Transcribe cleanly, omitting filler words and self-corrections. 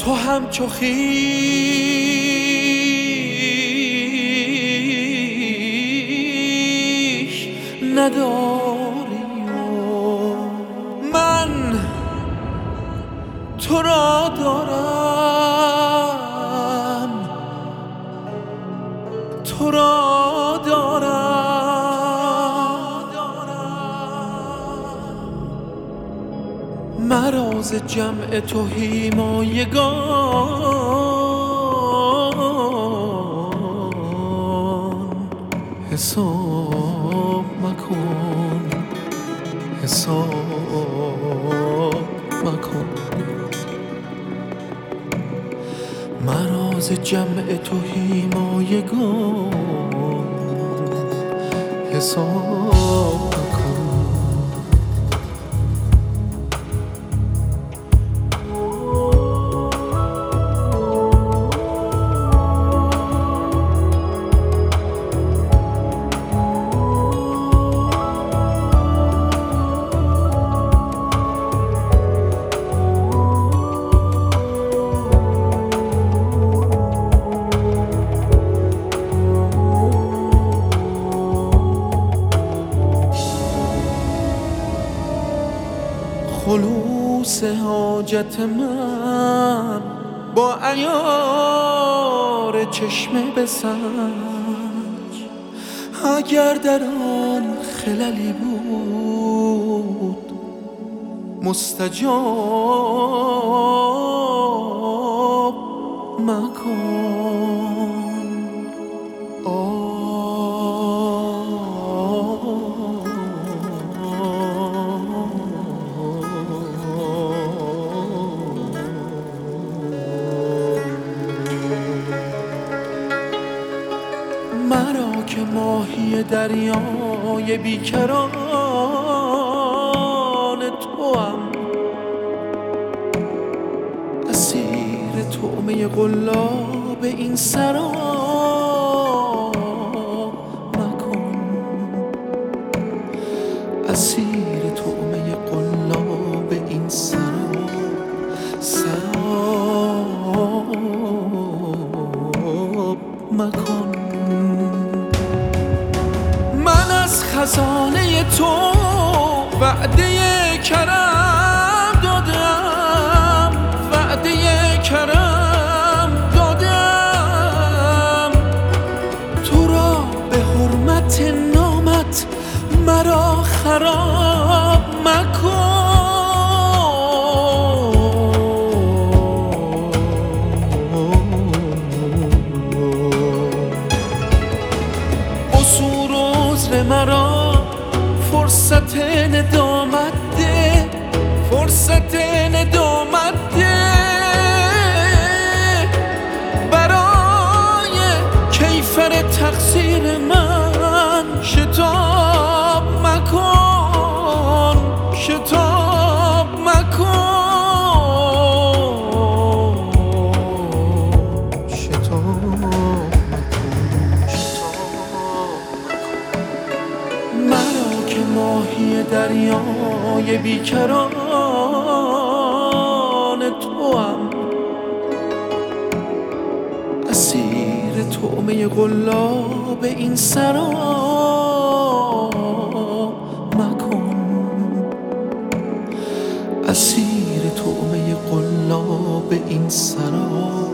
تو همچو خویش نداری و من تو را دارم، تو را دارم. مرا ز جمع تو حمایگان حساب مکن، حساب مکن. مرا ز جمع تو حمایگان حساب مکن. خلوص حاجت من با عیار چشمه بسنج، اگر در آن خللی بود مستجاب مکن. مرا که ماهی دریای بیکران توام، اسیر طعمه قلاب این سرا مکن، اسیر طعمه قلاب این سرا مکن. من از خزانه تو وعده کرم دادم، وعده کرم دادم. تو را به حرمت نامت مرا خراب مکن. مرا فرصت ندامت ده، فرصت ندامت ده. برای کیفر تقصیر من شتاب مکن، شتاب مکن. ماهی دریای بیکران توام، اسیر طعمه قلاب این سرا مکن، اسیر طعمه قلاب این سرا